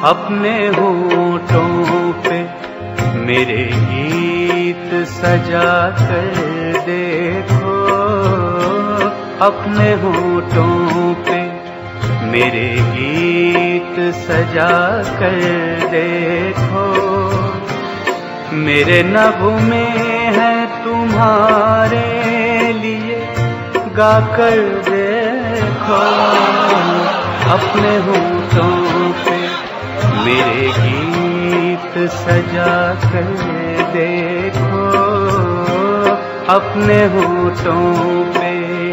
अपने होठों पे मेरे गीत सजा कर देखो, अपने होठों पे मेरे गीत सजा कर देखो। मेरे नगमे है तुम्हारे लिए गाकर देखो, अपने होठों पे मेरे गीत सजा कर देखो, अपने होठों पे।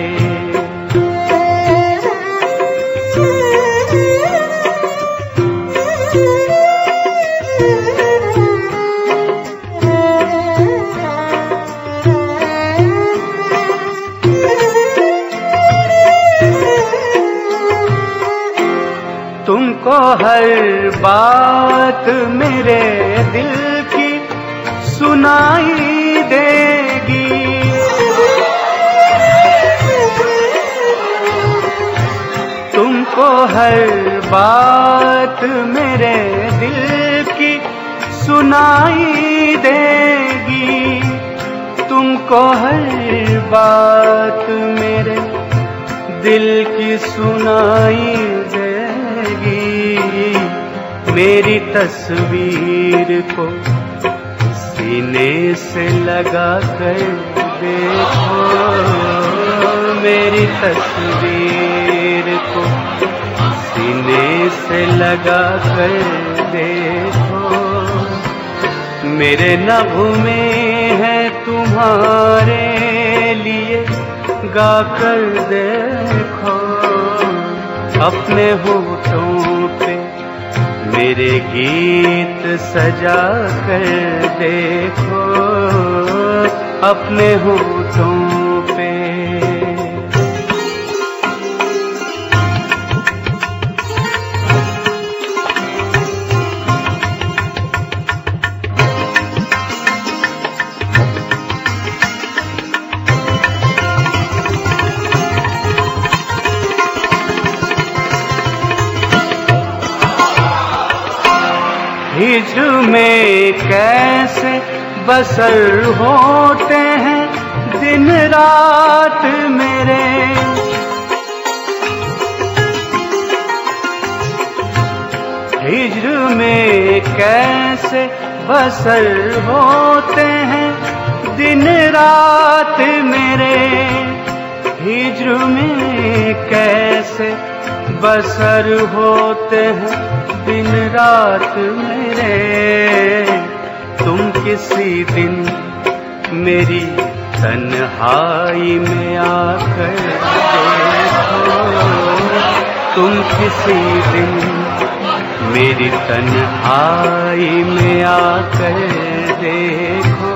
तुमको हर बात मेरे दिल की सुनाई देगी, तुमको हर बात मेरे दिल की सुनाई देगी, तुमको हर बात मेरे दिल की सुनाई देगी। मेरी तस्वीर को सीने से लगा कर देखो, मेरी तस्वीर को सीने से लगा कर देखो। मेरे नगमे है तुम्हारे लिए गाकर देखो, अपने होठों पे मेरे गीत सजा कर देखो, अपने होठों पे। हिज्र में कैसे बसर होते हैं दिन रात मेरे, हिज्र में कैसे बसर होते हैं दिन रात मेरे, हिज्र में कैसे बसर होते हैं दिन रात मेरे। तुम किसी दिन मेरी तन्हाई में आकर देखो, तुम किसी दिन मेरी तन्हाई में आकर देखो।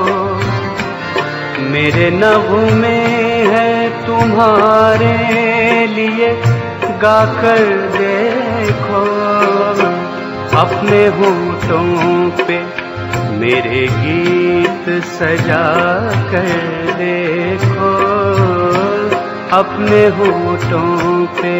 मेरे नगमे है तुम्हारे लिए गाकर देखो, अपने होठों पे मेरे गीत सजा कर देखो, अपने होठों पे।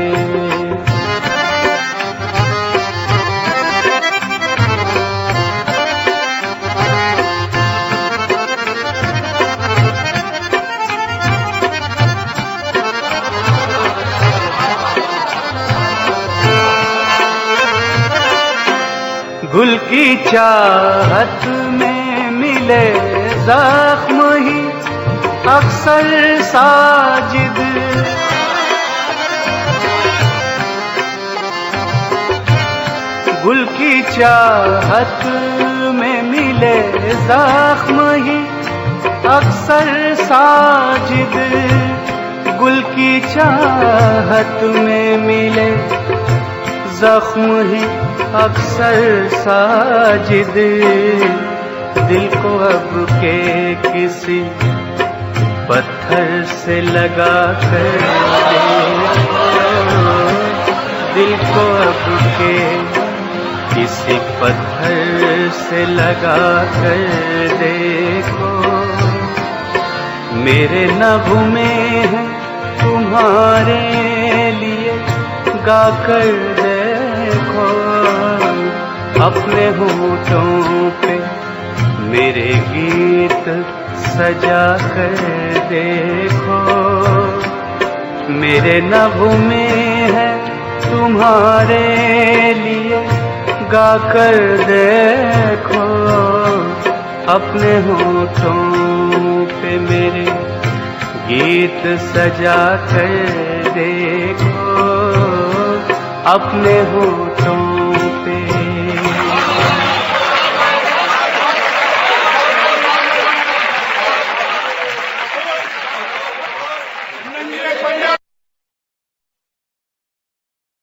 गुल की चाहत में मिले जख्म ही अक्सर साजिद, गुल की चाहत में मिले जख्म ही अक्सर साजिद, गुल की चाहत में मिले जख्म ही अक्सर साजिद। दिल को अब के किसी पत्थर से लगा कर देखो, दिल को अब के किसी पत्थर से लगा कर देखो। मेरे नगमे हैं तुम्हारे लिए गाकर देखो, अपने होठों पे मेरे गीत सजा कर देखो। मेरे नभों में है तुम्हारे लिए गाकर देखो। अपने होठों पे मेरे गीत सजा कर देखो। अपने होठों